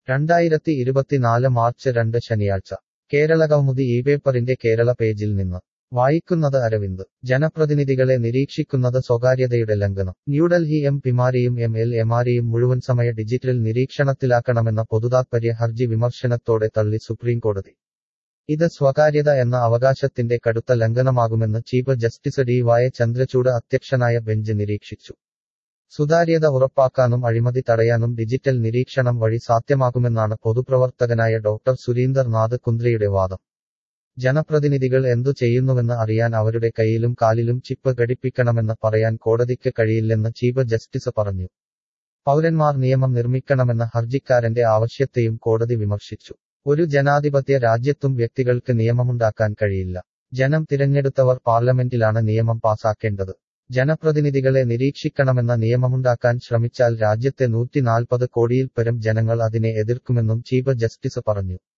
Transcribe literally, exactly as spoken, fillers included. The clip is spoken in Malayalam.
രണ്ടായിരത്തി ഇരുപത്തിനാല് മാർച്ച് രണ്ട് ശനിയാഴ്ച കേരള കൗമുദി ഈ പേപ്പറിന്റെ കേരള പേജിൽ നിന്ന് വായിക്കുന്നത് അരവിന്ദ് ജനപ്രതിനിധികളെ നിരീക്ഷിക്കുന്നത് സ്വകാര്യതയുടെ ലംഘനം ന്യൂഡൽഹി എം പിമാരെയും എം എൽ എമാരെയും മുഴുവൻ സമയ ഡിജിറ്റൽ നിരീക്ഷണത്തിലാക്കണമെന്ന പൊതുതാത്പര്യ ഹർജി വിമർശനത്തോടെ തള്ളി സുപ്രീംകോടതി ഇത് സ്വകാര്യത എന്ന അവകാശത്തിന്റെ കടുത്ത ലംഘനമാകുമെന്ന് chief justice D Y Chandrachud അധ്യക്ഷനായ ബെഞ്ച് നിരീക്ഷിച്ചു സുതാര്യത ഉറപ്പാക്കാനും അഴിമതി തടയാനും ഡിജിറ്റൽ നിരീക്ഷണം വഴി സാധ്യമാകുമെന്നാണ് പൊതുപ്രവർത്തകനായ ഡോക്ടർ സുരീന്ദർ നാഥ് കുന്ദ്രയുടെ വാദം ജനപ്രതിനിധികൾ എന്തു ചെയ്യുന്നുവെന്ന് അറിയാൻ അവരുടെ കൈയിലും കാലിലും ചിപ്പ് ഘടിപ്പിക്കണമെന്ന് പറയാൻ കോടതിക്ക് കഴിയില്ലെന്ന് ചീഫ് ജസ്റ്റിസ് പറഞ്ഞു പൗരന്മാർ നിയമം നിർമ്മിക്കണമെന്ന ഹർജിക്കാരന്റെ ആവശ്യത്തെയും കോടതി വിമർശിച്ചു ഒരു ജനാധിപത്യ രാജ്യത്തും വ്യക്തികൾക്ക് നിയമമുണ്ടാക്കാൻ കഴിയില്ല ജനം തിരഞ്ഞെടുത്തവർ പാർലമെന്റിലാണ് നിയമം പാസാക്കേണ്ടത് ജനപ്രതിനിധികളെ നിരീക്ഷിക്കണമെന്ന നിയമമുണ്ടാക്കാൻ ശ്രമിച്ചാൽ രാജ്യത്തെ നൂറ്റിനാൽപ്പത് കോടിയിൽ പരം ജനങ്ങൾ അതിനെ എതിർക്കുമെന്നും ചീഫ് ജസ്റ്റിസ് പറഞ്ഞു